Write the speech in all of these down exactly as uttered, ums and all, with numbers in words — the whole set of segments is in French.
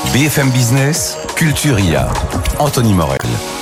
B F M Business, Culture I A, Anthony Morel.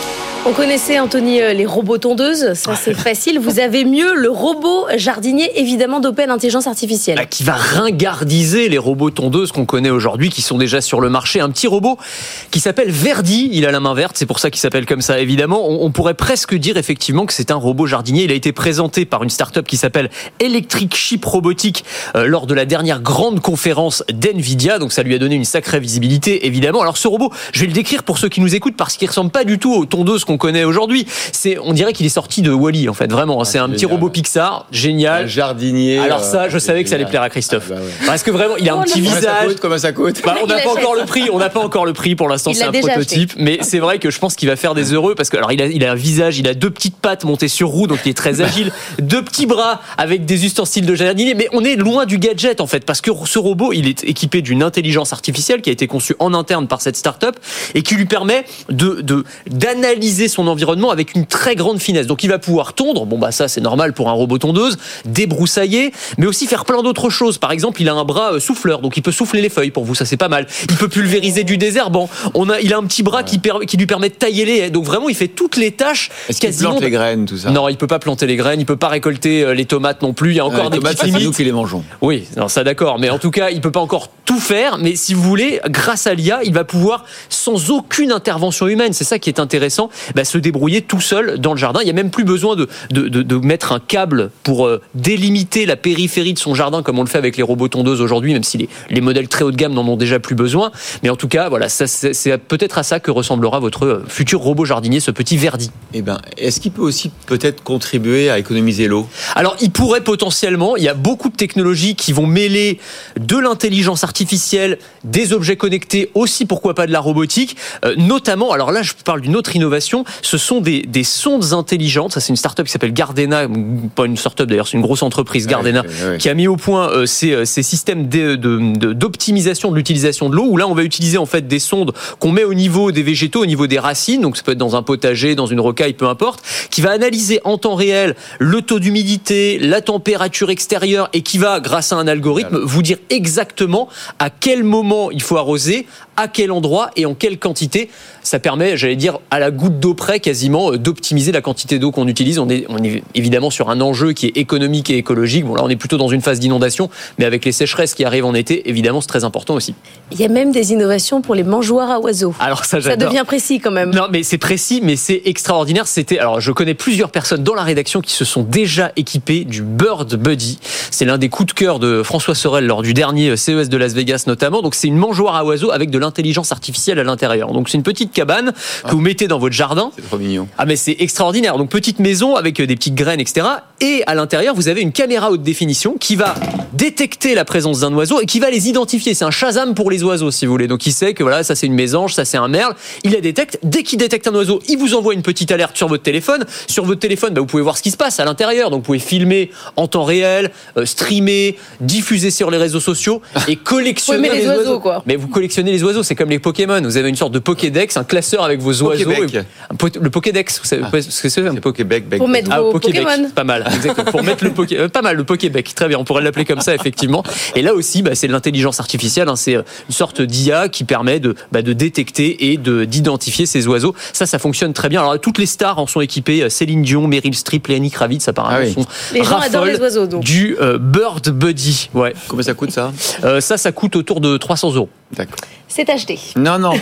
On connaissait, Anthony, les robots tondeuses, ça c'est facile. Vous avez mieux le robot jardinier, évidemment d'Open Intelligence Artificielle. Bah, qui va ringardiser les robots tondeuses qu'on connaît aujourd'hui, qui sont déjà sur le marché. Un petit robot qui s'appelle Verdi, il a la main verte, c'est pour ça qu'il s'appelle comme ça, évidemment. On, on pourrait presque dire effectivement que c'est un robot jardinier. Il a été présenté par une start-up qui s'appelle Electric Sheep Robotics euh, lors de la dernière grande conférence d'NVIDIA, donc ça lui a donné une sacrée visibilité, évidemment. Alors ce robot, je vais le décrire pour ceux qui nous écoutent, parce qu'il ressemble pas du tout aux tondeuses qu'on connaît aujourd'hui. C'est, on dirait qu'il est sorti de Wall-E, en fait, vraiment. Ah, c'est un génial. Petit robot Pixar, génial. Un jardinier. Alors ça, je savais génial. Que ça allait plaire à Christophe. Ah, bah ouais. Parce que vraiment, il a un oh, petit visage. Ça coûte, comment ça coûte bah, On n'a pas encore le prix. On n'a pas encore le prix pour l'instant. Il c'est un prototype, acheté. Mais c'est vrai que je pense qu'il va faire des heureux parce que alors il a, il a un visage, il a deux petites pattes montées sur roue, donc il est très agile. Deux petits bras avec des ustensiles de jardinier. Mais on est loin du gadget en fait, parce que ce robot, il est équipé d'une intelligence artificielle qui a été conçue en interne par cette start-up et qui lui permet de, de d'analyser son environnement avec une très grande finesse. Donc il va pouvoir tondre, bon bah ça c'est normal pour un robot tondeuse, débroussailler, mais aussi faire plein d'autres choses. Par exemple, il a un bras souffleur, donc il peut souffler les feuilles pour vous, ça c'est pas mal. Il peut pulvériser du désherbant. On a, il a un petit bras ouais. qui, per, qui lui permet de tailler les haies. Donc vraiment, il fait toutes les tâches. Est-ce quasiment. qu'il plante les graines, tout ça ? Non, il peut pas planter les graines, il peut pas récolter les tomates non plus. Il y a encore euh, des tomates, petites limites. C'est nous qui les mangeons. Oui, non, ça d'accord, mais en tout cas, il peut pas encore tout faire. Mais si vous voulez, grâce à l'I A, il va pouvoir, sans aucune intervention humaine, c'est ça qui est intéressant, bah, se débrouiller tout seul dans le jardin. Il n'y a même plus besoin de, de, de, de mettre un câble pour euh, délimiter la périphérie de son jardin comme on le fait avec les robots tondeuses aujourd'hui, même si les, les modèles très haut de gamme n'en ont déjà plus besoin. Mais en tout cas, voilà, ça, c'est, c'est peut-être à ça que ressemblera votre futur robot jardinier, ce petit Verdi. Eh ben, est-ce qu'il peut aussi peut-être contribuer à économiser l'eau ? Alors, il pourrait potentiellement. Il y a beaucoup de technologies qui vont mêler de l'intelligence artificielle, des objets connectés, aussi pourquoi pas de la robotique, euh, notamment. Alors là, je parle d'une autre innovation. Ce sont des, des sondes intelligentes. Ça, c'est une start-up qui s'appelle Gardena, pas une start-up d'ailleurs, c'est une grosse entreprise, Gardena, ouais, ouais, ouais. qui a mis au point euh, ces, ces systèmes de, de, de, d'optimisation de l'utilisation de l'eau, où là, on va utiliser en fait des sondes qu'on met au niveau des végétaux, au niveau des racines, donc ça peut être dans un potager, dans une rocaille, peu importe, qui va analyser en temps réel le taux d'humidité, la température extérieure, et qui va, grâce à un algorithme, vous dire exactement à quel moment il faut arroser, à quel endroit et en quelle quantité. Ça permet, j'allais dire, à la goutte d'eau près, quasiment, d'optimiser la quantité d'eau qu'on utilise. On est, on est évidemment sur un enjeu qui est économique et écologique. Bon, là, on est plutôt dans une phase d'inondation, mais avec les sécheresses qui arrivent en été, évidemment, c'est très important aussi. Il y a même des innovations pour les mangeoires à oiseaux. Alors ça, j'adore. Ça devient précis quand même. Non, mais c'est précis, mais c'est extraordinaire. C'était, alors, je connais plusieurs personnes dans la rédaction qui se sont déjà équipées du Bird Buddy. C'est l'un des coups de cœur de François Sorel lors du dernier C E S de Las Vegas, notamment. Donc, c'est une mangeoire à oiseaux avec de l'intelligence artificielle à l'intérieur. Donc, c'est une petite cabane que vous mettez dans votre jardin. C'est trop mignon. Ah, mais c'est extraordinaire. Donc, petite maison avec des petites graines, et cetera. Et à l'intérieur, vous avez une caméra haute définition qui va détecter la présence d'un oiseau et qui va les identifier. C'est un Shazam pour les oiseaux, si vous voulez. Donc, il sait que voilà, ça c'est une mésange, ça c'est un merle. Il la détecte. Dès qu'il détecte un oiseau, il vous envoie une petite alerte sur votre téléphone. Sur votre téléphone, bah, vous pouvez voir ce qui se passe à l'intérieur. Donc, vous pouvez filmer en temps réel, euh, streamer, diffuser sur les réseaux sociaux et collectionner les, les oiseaux, oiseaux. Quoi. Mais vous collectionnez les oiseaux, c'est comme les Pokémon. Vous avez une sorte de Pokédex, un classeur avec vos oiseaux. Et, le Pokédex, vous savez ah, ce que c'est, c'est Pokébec, bec, pour mettre ah, vos Pokébec, Pokémon. Pas mal, exactement. Pour mettre le Poké, euh, pas mal le Pokébec, très bien. On pourrait l'appeler comme ça, effectivement. Et là aussi, bah, c'est de l'intelligence artificielle. Hein, c'est une sorte d'I A qui permet de, bah, de détecter et de d'identifier ces oiseaux. Ça, ça fonctionne très bien. Alors toutes les stars en sont équipées. Céline Dion, Meryl Streep, Lenny Kravitz, apparemment, ah oui. sont les gens adorent les oiseaux, donc. Du euh, Bird Buddy. Ouais. Combien ça coûte ça euh, Ça, ça coûte autour de trois cents euros. D'accord. C'est acheté. Non, non. non.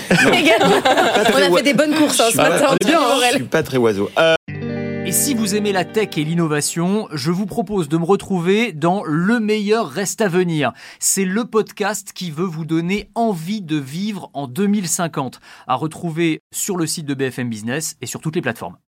On a fait des bonnes courses hein, ce ah, matin. Bien, hein, je suis pas très oiseau. Euh... Et si vous aimez la tech et l'innovation, je vous propose de me retrouver dans Le meilleur reste à venir. C'est le podcast qui veut vous donner envie de vivre en deux mille cinquante. À retrouver sur le site de B F M Business et sur toutes les plateformes.